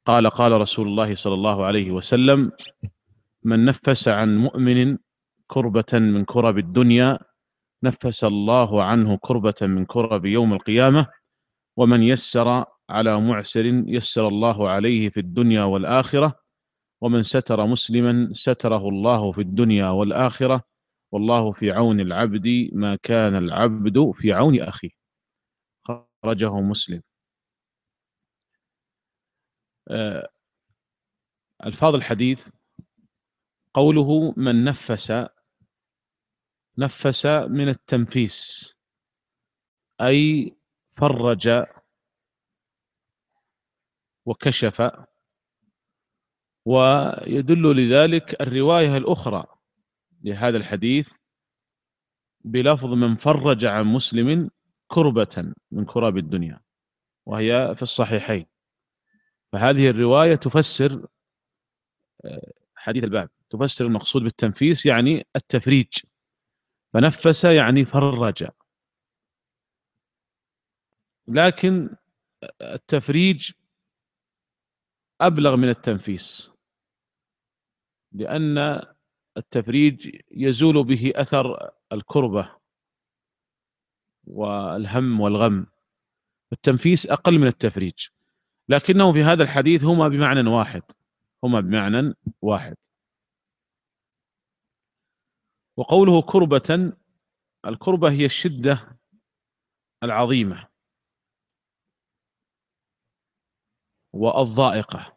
قال رسول الله صلى الله عليه وسلم: من نفس عن مؤمن كربة من كرب الدنيا نفس الله عنه كربة من كرب يوم القيامة، ومن يسر على معسر يسر الله عليه في الدنيا والآخرة، ومن ستر مسلما ستره الله في الدنيا والآخرة، والله في عون العبد ما كان العبد في عون أخيه. خرجه مسلم. ألفاظ الحديث: قوله من نفس من التنفيس، أي فرج وكشف. ويدل لذلك الرواية الأخرى لهذا الحديث بلفظ من فرج عن مسلم كربة من كراب الدنيا، وهي في الصحيحين. فهذه الرواية تفسر حديث الباب، تفسر المقصود بالتنفيس يعني التفريج، فنفس يعني فرج. لكن التفريج أبلغ من التنفيس، لأن التفريج يزول به أثر الكربة والهم والغم، التنفيس أقل من التفريج، لكنه في هذا الحديث هما بمعنى واحد، هما بمعنى واحد. وقوله كربة، الكربة هي الشدة العظيمة والضائقة،